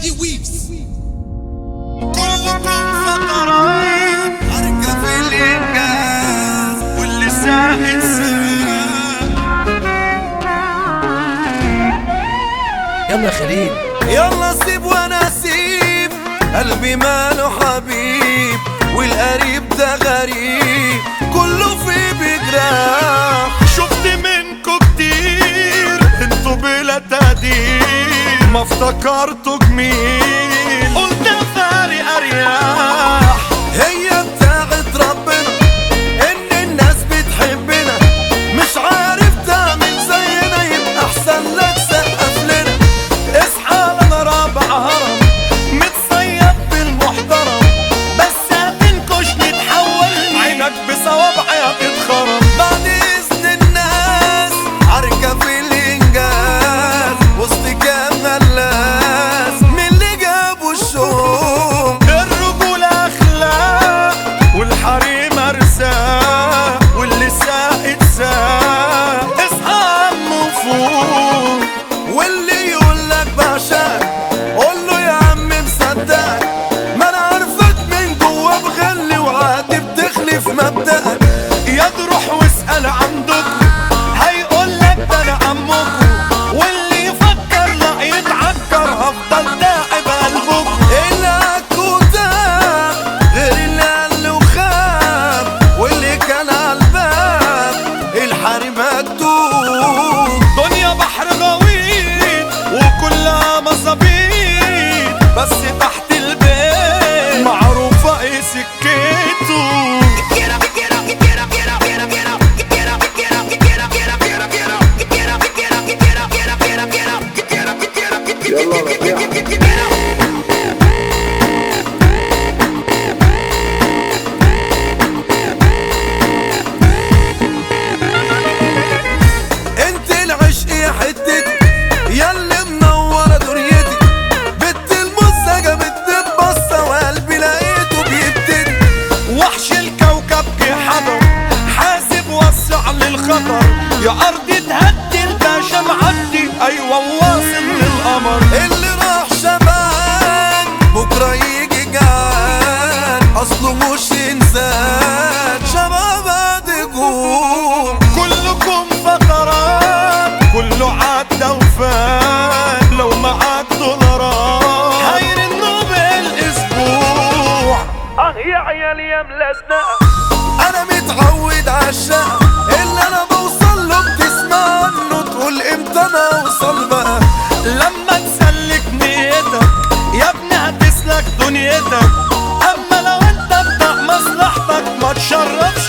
دي ويفز. كلكم فقرات حركة في الإنجاز واللي ساعد يلا يا خليل يلا سيب وانا اسيب، قلبي ماله حبيب والقريب ده غريب كله فيه بجراح. شفت منكو كتير انتو بلا تقدير، ما افتكرتوا جميل قلت فارق ارياح. هي بتاعت ربنا ان الناس بتحبنا، مش عارف تعمل زينا يبقى احسن لك سقف لنا. اصحى لنا رابع هرم متصيد بالمحترم، بس هتنكش نتحول عينك بصوابعي هتتخرم. بعد اذن الناس حركة في الانجاز وسط كام غلاس من اللي جابوا الشوم. الرجولة اخلاق والحريم ارزاق واللي ساقت ساق. اصحى يا عم وفوق، واللي يقولك بعشقك قوله يا عم مصدقك، ما انا عارفك من جوا بغل وعادي بتخلف مبدأك. يا تروح واسأل عندكم هيقولك ده انا عمكم، واللي يفكر لا يتعكر هفضل داعب قلبكم. اللي عالكوتاب غير اللي قال وخاب، واللي كان عالباب الحريم مكتوب. دنيا بحر غويط وكلها مصابيط، بس تحت البيت معروفة ايه سكته. انت العشق يا حتتي ياللي منورة دنيتي، بنت المزة بتبصة وقلبي لقيته بيبتدي. وحش الكوكب جه حضر حاسب وسع للخطر، يا ارض تهدي الباشا معدي ايوه واصل للقمر. اللي راح شبعان بكره يجي جعان، اصله مش انسان شباب عندكم. كلكم فقرات كله عدى وفات، لو معاك دولارات هيرنوا بالاسبوع. يا عيال يا ملازنقة انا متعود عالشقة، اللي انا بوصل له بتسمع عنه تقول امتى انا اوصل بقى. لما تسلك نيتك يا ابني هتسلك دنيتك، اما لو انت بتاع مصلحتك ما تشربش